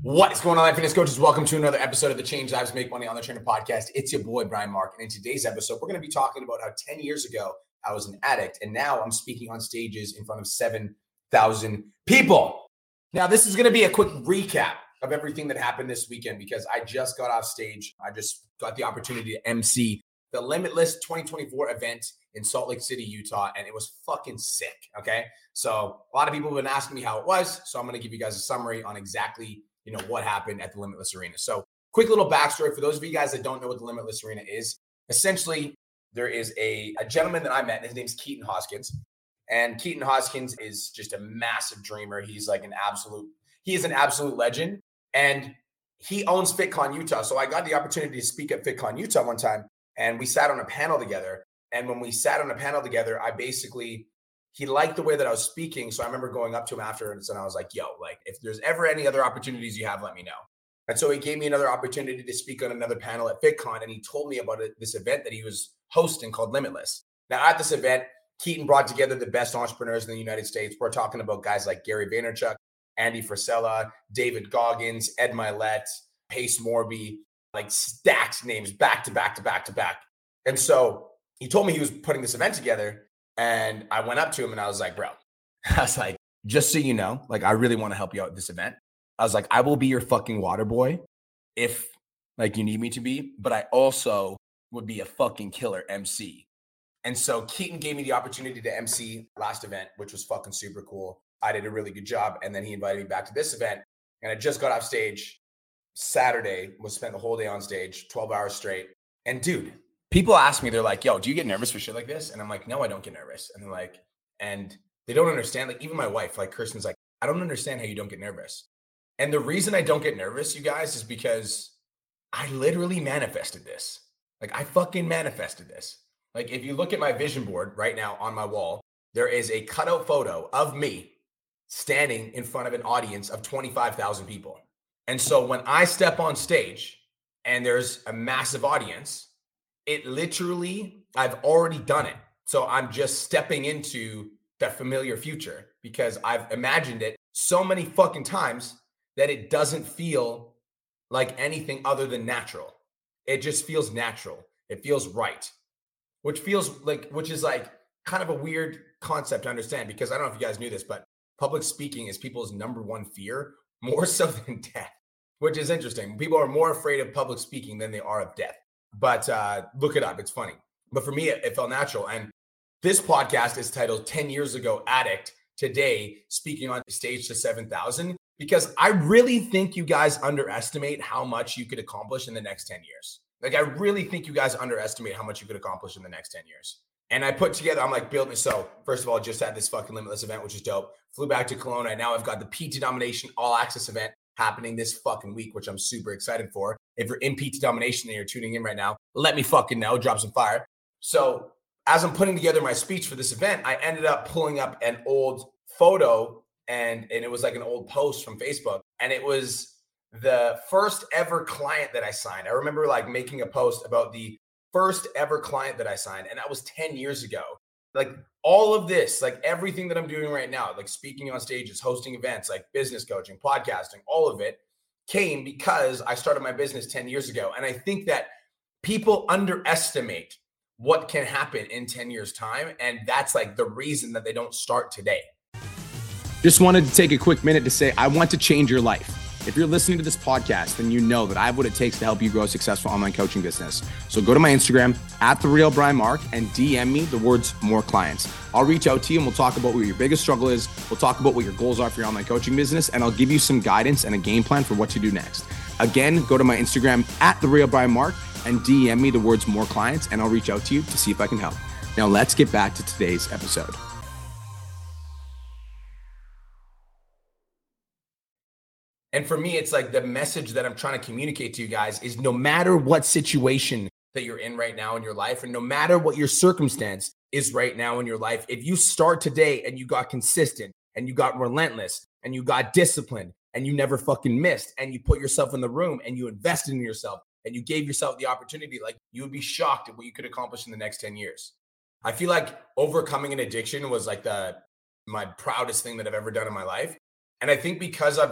What is going on, fitness coaches? Welcome to another episode of the Change Lives Make Money on the Trainer podcast. It's your boy, Brian Mark. And in today's episode, we're going to be talking about how 10 years ago, I was an addict. And now I'm speaking on stages in front of 7,000 people. Now, this is going to be a quick recap of everything that happened this weekend because I just got off stage. I just got the opportunity to MC the Limitless 2024 event in Salt Lake City, Utah. And it was fucking sick. Okay. So a lot of people have been asking me how it was. So I'm going to give you guys a summary on exactly what happened at the Limitless Arena. So quick little backstory for those of you guys that don't know what the Limitless Arena is. Essentially, there is a gentleman that I met. His name's Keaton Hoskins. And Keaton Hoskins is just a massive dreamer. He's like he is an absolute legend. And he owns FitCon Utah. So I got the opportunity to speak at FitCon Utah one time. And we sat on a panel together. And when we sat on a panel together, he liked the way that I was speaking. So I remember going up to him afterwards and I was like, yo, like if there's ever any other opportunities you have, let me know. And so he gave me another opportunity to speak on another panel at FitCon. And he told me about this event that he was hosting called Limitless. Now at this event, Keaton brought together the best entrepreneurs in the United States. We're talking about guys like Gary Vaynerchuk, Andy Frisella, David Goggins, Ed Milet, Pace Morby, like stacks names back to back to back to back. And so he told me he was putting this event together. And I went up to him and I was like, bro, just so you know, like, I really want to help you out with this event. I was like, I will be your fucking water boy if like you need me to be, but I also would be a fucking killer MC. And so Keaton gave me the opportunity to MC last event, which was fucking super cool. I did a really good job. And then he invited me back to this event and I just got off stage Saturday, spent the whole day on stage, 12 hours straight. And dude, people ask me, they're like, yo, do you get nervous for shit like this? And I'm like, no, I don't get nervous. And they're like, and they don't understand. Like even my wife, like Kirsten's like, I don't understand how you don't get nervous. And the reason I don't get nervous, you guys, is because I literally manifested this. Like I fucking manifested this. Like if you look at my vision board right now on my wall, there is a cutout photo of me standing in front of an audience of 25,000 people. And so when I step on stage and there's a massive audience, it literally, I've already done it. So I'm just stepping into that familiar future because I've imagined it so many fucking times that it doesn't feel like anything other than natural. It just feels natural. It feels right, which is like kind of a weird concept to understand because I don't know if you guys knew this, but public speaking is people's number one fear, more so than death, which is interesting. People are more afraid of public speaking than they are of death. But look it up. It's funny. But for me, it felt natural. And this podcast is titled 10 Years Ago Addict. Today, speaking on stage to 7,000, because I really think you guys underestimate how much you could accomplish in the next 10 years. Like, I really think you guys underestimate how much you could accomplish in the next 10 years. And I put together, I'm like building. So first of all, just had this fucking Limitless event, which is dope. Flew back to Kelowna. Now I've got the PT Domination All Access event happening this fucking week, which I'm super excited for. If you're in PT Domination and you're tuning in right now, let me fucking know, drop some fire. So as I'm putting together my speech for this event, I ended up pulling up an old photo and it was like an old post from Facebook. And it was the first ever client that I signed. I remember like making a post about the first ever client that I signed. And that was 10 years ago. Like all of this, like everything that I'm doing right now, like speaking on stages, hosting events, like business coaching, podcasting, all of it came because I started my business 10 years ago. And I think that people underestimate what can happen in 10 years time. And that's like the reason that they don't start today. Just wanted to take a quick minute to say, I want to change your life. If you're listening to this podcast, then you know that I have what it takes to help you grow a successful online coaching business. So go to my Instagram @TheRealBrianMark and DM me the words more clients. I'll reach out to you and we'll talk about what your biggest struggle is. We'll talk about what your goals are for your online coaching business. And I'll give you some guidance and a game plan for what to do next. Again, go to my Instagram @TheRealBrianMark and DM me the words more clients and I'll reach out to you to see if I can help. Now let's get back to today's episode. And for me, it's like the message that I'm trying to communicate to you guys is no matter what situation that you're in right now in your life, and no matter what your circumstance is right now in your life, if you start today and you got consistent and you got relentless and you got disciplined and you never fucking missed and you put yourself in the room and you invested in yourself and you gave yourself the opportunity, like you would be shocked at what you could accomplish in the next 10 years. I feel like overcoming an addiction was like my proudest thing that I've ever done in my life. And I think because I've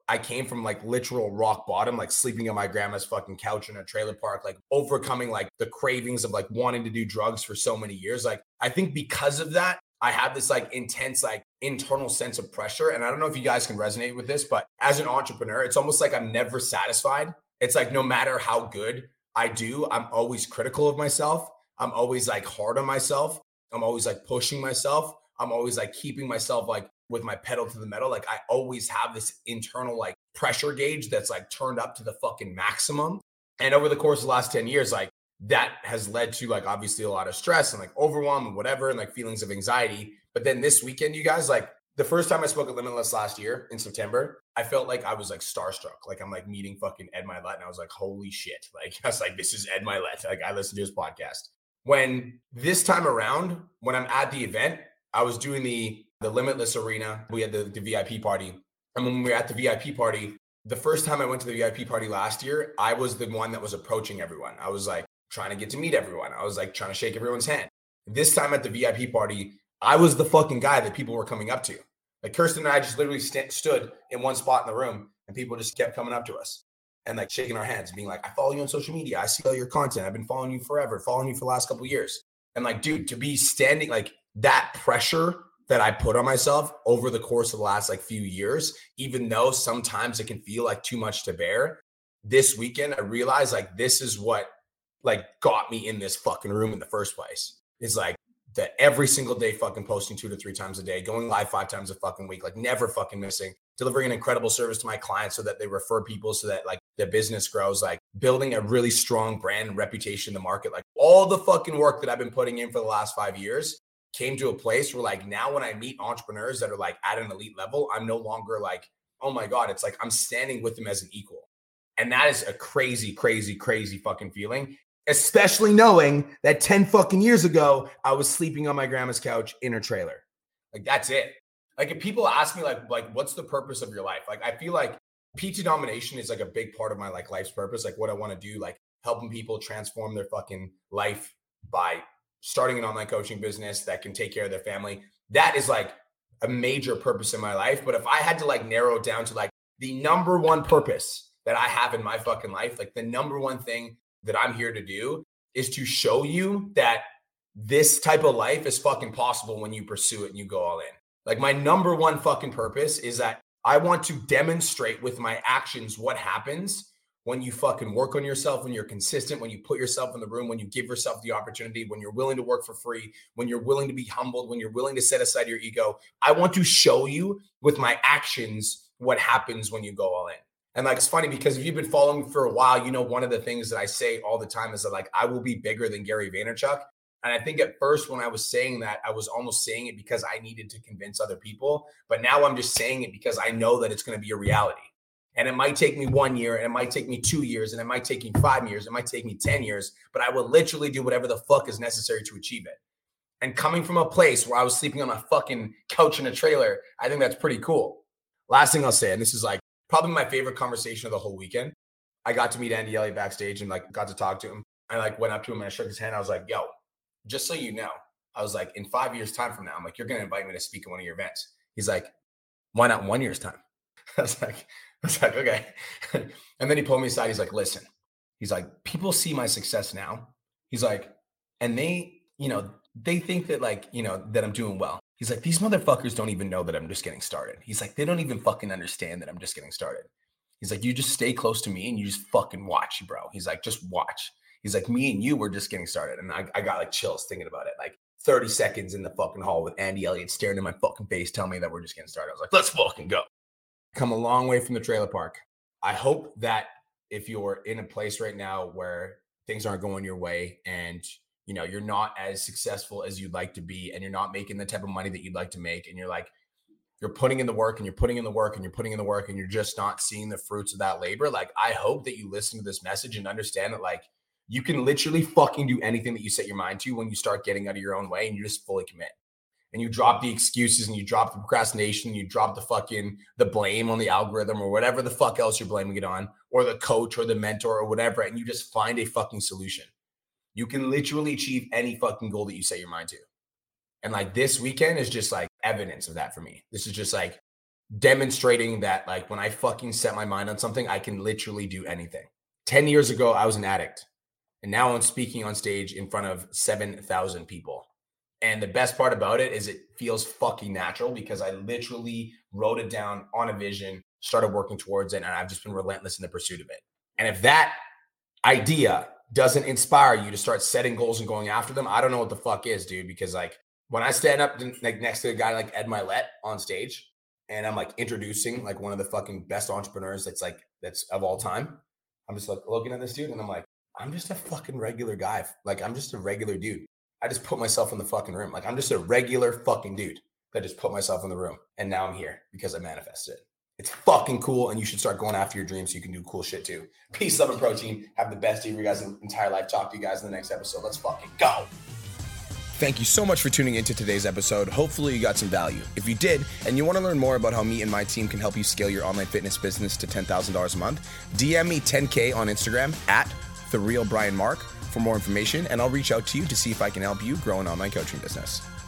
I came from like literal rock bottom, like sleeping on my grandma's fucking couch in a trailer park, like overcoming like the cravings of like wanting to do drugs for so many years. Like, I think because of that, I have this like intense, like internal sense of pressure. And I don't know if you guys can resonate with this, but as an entrepreneur, it's almost like I'm never satisfied. It's like, no matter how good I do, I'm always critical of myself. I'm always like hard on myself. I'm always like pushing myself. I'm always like keeping myself like with my pedal to the metal. Like, I always have this internal like pressure gauge that's like turned up to the fucking maximum. And over the course of the last 10 years, like that has led to like obviously a lot of stress and like overwhelm and whatever, and like feelings of anxiety. But then this weekend, you guys, like the first time I spoke at Limitless last year in September, I felt like I was like starstruck. Like I'm like meeting fucking Ed Mylett, and I was like, holy shit. Like I was like, this is Ed Mylett. Like I listened to his podcast. When this time around, when I'm at the event, I was doing the Limitless Arena. We had the VIP party. And when we were at the VIP party, the first time I went to the VIP party last year, I was the one that was approaching everyone. I was like trying to get to meet everyone. I was like trying to shake everyone's hand. This time at the VIP party, I was the fucking guy that people were coming up to. Like Kirsten and I just literally stood in one spot in the room, and people just kept coming up to us and like shaking our hands, being like, I follow you on social media. I see all your content. I've been following you forever, following you for the last couple of years. And like, dude, to be standing like that pressure that I put on myself over the course of the last like few years, even though sometimes it can feel like too much to bear, this weekend, I realized like this is what like got me in this fucking room in the first place. It's like that every single day fucking posting 2 to 3 times a day, going live 5 times a fucking week, like never fucking missing, delivering an incredible service to my clients so that they refer people so that like their business grows, like building a really strong brand and reputation in the market. Like all the fucking work that I've been putting in for the last 5 years came to a place where like now when I meet entrepreneurs that are like at an elite level, I'm no longer like, oh my God, it's like I'm standing with them as an equal. And that is a crazy, crazy, crazy fucking feeling, especially knowing that 10 fucking years ago, I was sleeping on my grandma's couch in her trailer. Like that's it. Like if people ask me like what's the purpose of your life? Like I feel like PT domination is like a big part of my like life's purpose. Like what I want to do, like helping people transform their fucking life by starting an online coaching business that can take care of their family. That is like a major purpose in my life. But if I had to like narrow it down to like the number one purpose that I have in my fucking life, like the number one thing that I'm here to do is to show you that this type of life is fucking possible when you pursue it and you go all in. Like my number one fucking purpose is that I want to demonstrate with my actions what happens when you fucking work on yourself, when you're consistent, when you put yourself in the room, when you give yourself the opportunity, when you're willing to work for free, when you're willing to be humbled, when you're willing to set aside your ego. I want to show you with my actions what happens when you go all in. And like, it's funny because if you've been following me for a while, you know, one of the things that I say all the time is that like, I will be bigger than Gary Vaynerchuk. And I think at first when I was saying that, I was almost saying it because I needed to convince other people. But now I'm just saying it because I know that it's going to be a reality. And it might take me 1 year, and it might take me 2 years, and it might take me 5 years, it might take me 10 years, but I will literally do whatever the fuck is necessary to achieve it. And coming from a place where I was sleeping on a fucking couch in a trailer, I think that's pretty cool. Last thing I'll say, and this is like probably my favorite conversation of the whole weekend. I got to meet Andy Elliott backstage and like got to talk to him. I like went up to him and I shook his hand. I was like, yo, just so you know, I was like, in 5 years time from now, I'm like, you're going to invite me to speak at one of your events. He's like, why not 1 year's time? I was like, okay. And then he pulled me aside. He's like, listen, he's like, people see my success now. He's like, and they, you know, they think that like, you know, that I'm doing well. He's like, these motherfuckers don't even know that I'm just getting started. He's like, they don't even fucking understand that I'm just getting started. He's like, you just stay close to me and you just fucking watch, bro. He's like, just watch. He's like, me and you were just getting started. And I got like chills thinking about it. Like 30 seconds in the fucking hall with Andy Elliott staring in my fucking face, telling me that we're just getting started. I was like, let's fucking go. Come a long way from the trailer park. I hope that if you're in a place right now where things aren't going your way and you know you're not as successful as you'd like to be and you're not making the type of money that you'd like to make and you're like you're putting in the work and you're putting in the work and you're putting in the work and you're just not seeing the fruits of that labor, like I hope that you listen to this message and understand that like you can literally fucking do anything that you set your mind to when you start getting out of your own way and you just fully commit. And you drop the excuses and you drop the procrastination, and you drop the blame on the algorithm or whatever the fuck else you're blaming it on, or the coach or the mentor or whatever, and you just find a fucking solution. You can literally achieve any fucking goal that you set your mind to. And like this weekend is just like evidence of that for me. This is just like demonstrating that like when I fucking set my mind on something, I can literally do anything. 10 years ago, I was an addict. And now I'm speaking on stage in front of 7,000 people. And the best part about it is it feels fucking natural because I literally wrote it down on a vision, started working towards it, and I've just been relentless in the pursuit of it. And if that idea doesn't inspire you to start setting goals and going after them, I don't know what the fuck is, dude. Because like when I stand up like next to a guy like Ed Mylett on stage and I'm like introducing like one of the fucking best entrepreneurs that's of all time, I'm just like looking at this dude and I'm like, I'm just a fucking regular guy. Like I'm just a regular dude. I just put myself in the fucking room. Like I'm just a regular fucking dude that just put myself in the room. And now I'm here because I manifested it. It's fucking cool. And you should start going after your dreams so you can do cool shit too. Peace, love, and protein. Have the best day of your guys' entire life. Talk to you guys in the next episode. Let's fucking go. Thank you so much for tuning into today's episode. Hopefully you got some value. If you did, and you want to learn more about how me and my team can help you scale your online fitness business to $10,000 a month, DM me 10K on Instagram at TheRealBrianMark for more information, and I'll reach out to you to see if I can help you grow an online coaching business.